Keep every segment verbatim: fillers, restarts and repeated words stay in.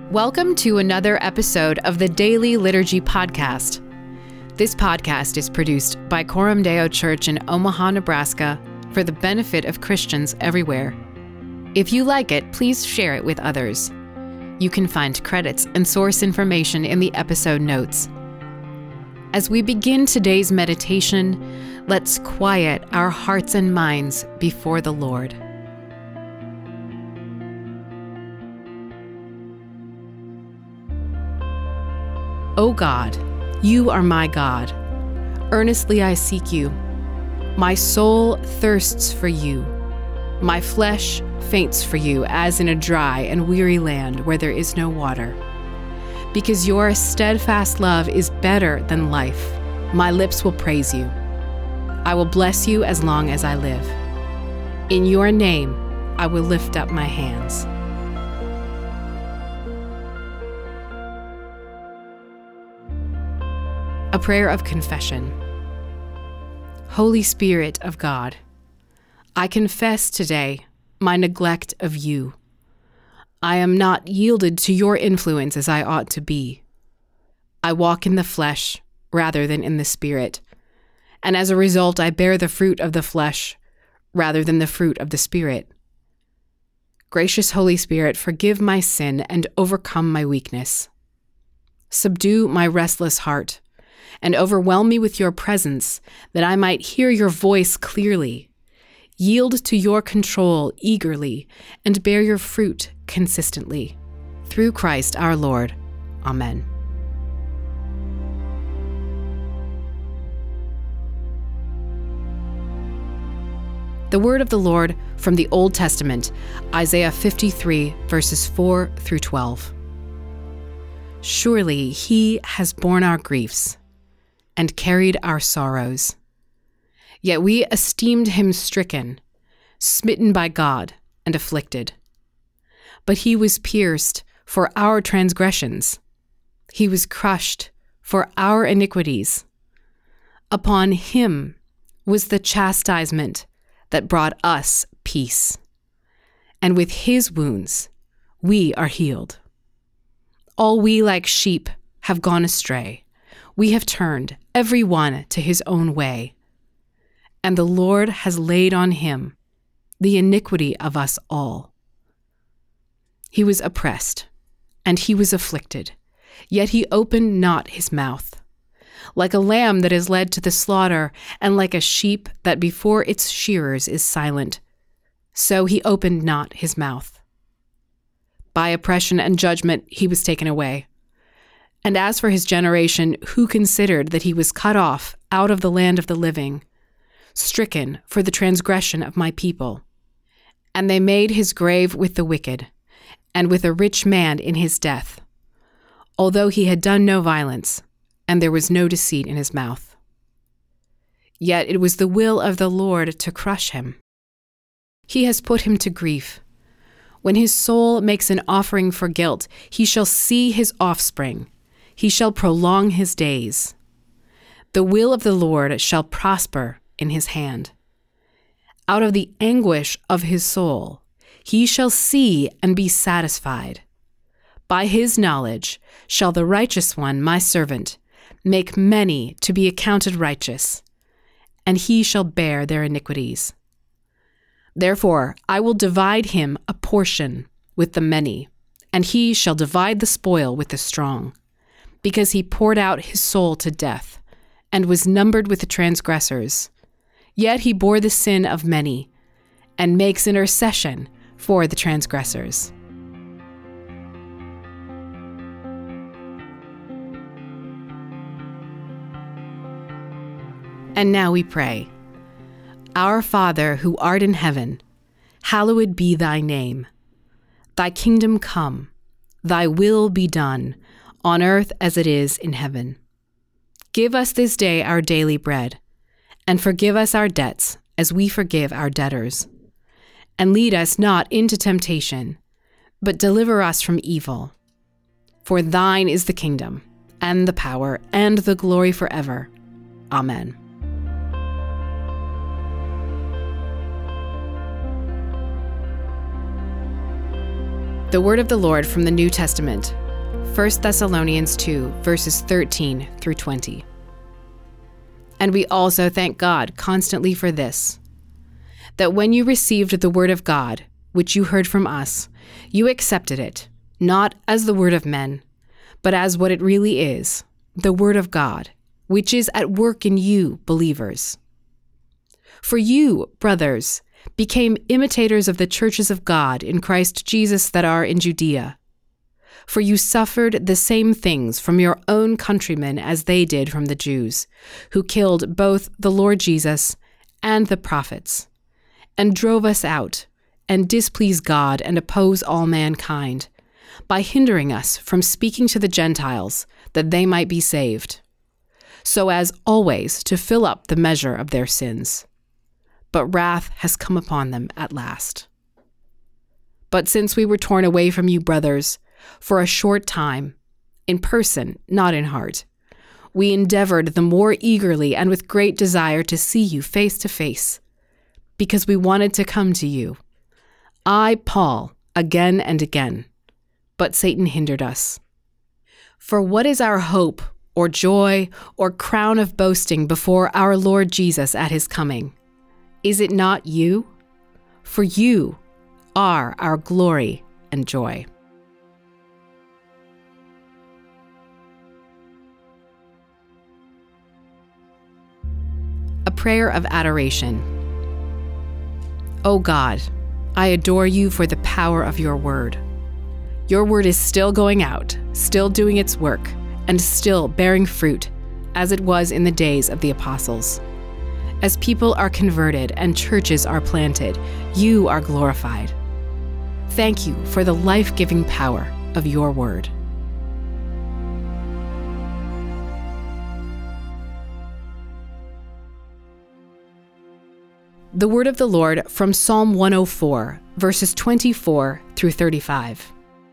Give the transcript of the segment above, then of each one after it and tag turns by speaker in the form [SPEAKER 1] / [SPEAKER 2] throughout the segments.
[SPEAKER 1] Welcome to another episode of the Daily Liturgy Podcast. This podcast is produced by Coram Deo Church in Omaha, Nebraska, for the benefit of Christians everywhere. If you like it, please share it with others. You can find credits and source information in the episode notes. As we begin today's meditation, let's quiet our hearts and minds before the Lord. O God, you are my God. Earnestly I seek you. My soul thirsts for you. My flesh faints for you, as in a dry and weary land where there is no water. Because your steadfast love is better than life, my lips will praise you. I will bless you as long as I live. In your name, I will lift up my hands. A prayer of confession. Holy Spirit of God, I confess today my neglect of you. I am not yielded to your influence as I ought to be. I walk in the flesh rather than in the Spirit, and as a result I bear the fruit of the flesh rather than the fruit of the Spirit. Gracious Holy Spirit, forgive my sin and overcome my weakness. Subdue my restless heart and overwhelm me with your presence, that I might hear your voice clearly, yield to your control eagerly, and bear your fruit consistently. Through Christ our Lord. Amen. The word of the Lord from the Old Testament, Isaiah fifty-three, verses four through twelve. Surely he has borne our griefs and carried our sorrows. Yet we esteemed him stricken, smitten by God, and afflicted. But he was pierced for our transgressions. He was crushed for our iniquities. Upon him was the chastisement that brought us peace. And with his wounds we are healed. All we like sheep have gone astray. We have turned every one to his own way, and the Lord has laid on him the iniquity of us all. He was oppressed, and he was afflicted, yet he opened not his mouth. Like a lamb that is led to the slaughter, and like a sheep that before its shearers is silent, so he opened not his mouth. By oppression and judgment he was taken away. And as for his generation, who considered that he was cut off out of the land of the living, stricken for the transgression of my people? And they made his grave with the wicked, and with a rich man in his death, although he had done no violence, and there was no deceit in his mouth. Yet it was the will of the Lord to crush him. He has put him to grief. When his soul makes an offering for guilt, he shall see his offspring. He shall prolong his days. The will of the Lord shall prosper in his hand. Out of the anguish of his soul, he shall see and be satisfied. By his knowledge shall the righteous one, my servant, make many to be accounted righteous, and he shall bear their iniquities. Therefore I will divide him a portion with the many, and he shall divide the spoil with the strong. Because he poured out his soul to death, and was numbered with the transgressors. Yet he bore the sin of many, and makes intercession for the transgressors. And now we pray. Our Father, who art in heaven, hallowed be thy name. Thy kingdom come, thy will be done, on earth as it is in heaven. Give us this day our daily bread, and forgive us our debts as we forgive our debtors. And lead us not into temptation, but deliver us from evil. For thine is the kingdom, and the power, and the glory forever. Amen. The word of the Lord from the New Testament, First Thessalonians two, verses thirteen through twenty. And we also thank God constantly for this, that when you received the word of God, which you heard from us, you accepted it, not as the word of men, but as what it really is, the word of God, which is at work in you, believers. For you, brothers, became imitators of the churches of God in Christ Jesus that are in Judea. For you suffered the same things from your own countrymen as they did from the Jews, who killed both the Lord Jesus and the prophets, and drove us out, and displease God and oppose all mankind, by hindering us from speaking to the Gentiles, that they might be saved, so as always to fill up the measure of their sins. But wrath has come upon them at last. But since we were torn away from you, brothers, for a short time, in person, not in heart, we endeavored the more eagerly and with great desire to see you face to face, because we wanted to come to you. I, Paul, again and again, but Satan hindered us. For what is our hope, or joy, or crown of boasting before our Lord Jesus at his coming? Is it not you? For you are our glory and joy. A prayer of adoration. O God, I adore you for the power of your word. Your word is still going out, still doing its work, and still bearing fruit, as it was in the days of the apostles. As people are converted and churches are planted, you are glorified. Thank you for the life-giving power of your word. The word of the Lord from Psalm one oh four, verses twenty-four through thirty-five.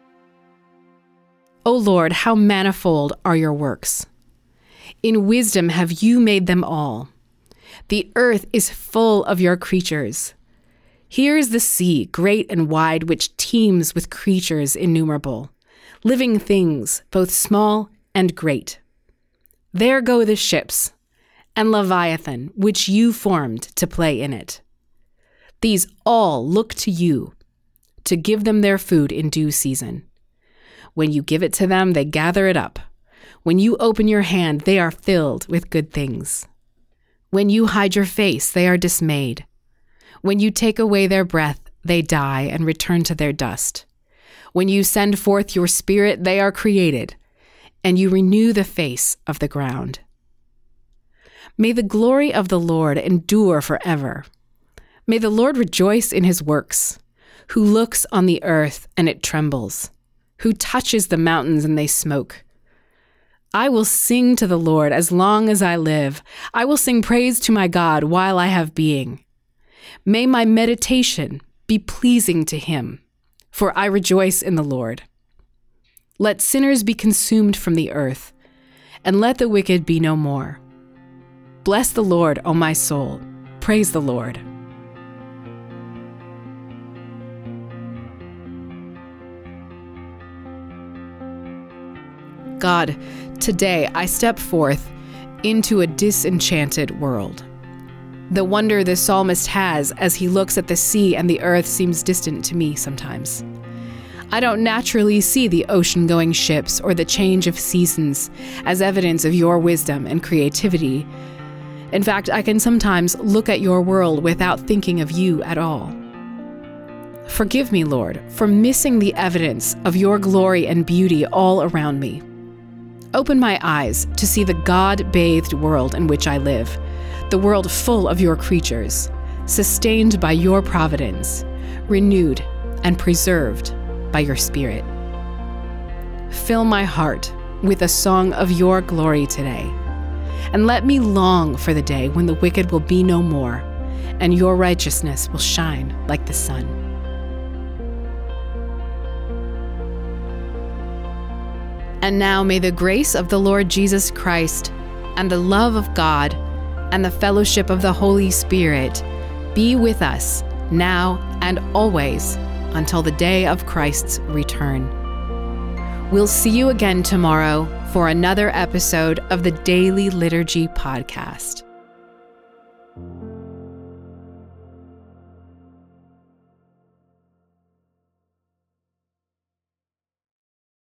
[SPEAKER 1] O Lord, how manifold are your works! In wisdom have you made them all. The earth is full of your creatures. Here is the sea, great and wide, which teems with creatures innumerable, living things, both small and great. There go the ships, and Leviathan, which you formed to play in it. These all look to you, to give them their food in due season. When you give it to them, they gather it up. When you open your hand, they are filled with good things. When you hide your face, they are dismayed. When you take away their breath, they die and return to their dust. When you send forth your spirit, they are created, and you renew the face of the ground. May the glory of the Lord endure forever. May the Lord rejoice in his works, who looks on the earth and it trembles, who touches the mountains and they smoke. I will sing to the Lord as long as I live. I will sing praise to my God while I have being. May my meditation be pleasing to him, for I rejoice in the Lord. Let sinners be consumed from the earth, and let the wicked be no more. Bless the Lord, O my soul. Praise the Lord. God, today I step forth into a disenchanted world. The wonder the psalmist has as he looks at the sea and the earth seems distant to me sometimes. I don't naturally see the ocean-going ships or the change of seasons as evidence of your wisdom and creativity. In fact, I can sometimes look at your world without thinking of you at all. Forgive me, Lord, for missing the evidence of your glory and beauty all around me. Open my eyes to see the God-bathed world in which I live, the world full of your creatures, sustained by your providence, renewed and preserved by your Spirit. Fill my heart with a song of your glory today, and let me long for the day when the wicked will be no more, and your righteousness will shine like the sun. And now may the grace of the Lord Jesus Christ, and the love of God, and the fellowship of the Holy Spirit be with us now and always. until the day of Christ's return. We'll see you again tomorrow for another episode of the Daily Liturgy Podcast.